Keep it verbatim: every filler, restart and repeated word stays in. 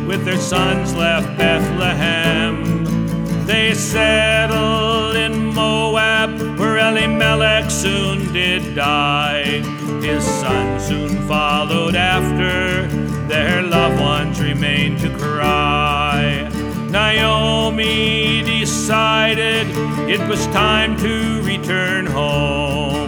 with their sons left Bethlehem. They settled in Moab, where Elimelech soon did die. His sons soon followed after, their loved ones remained to cry. Naomi decided it was time to return home.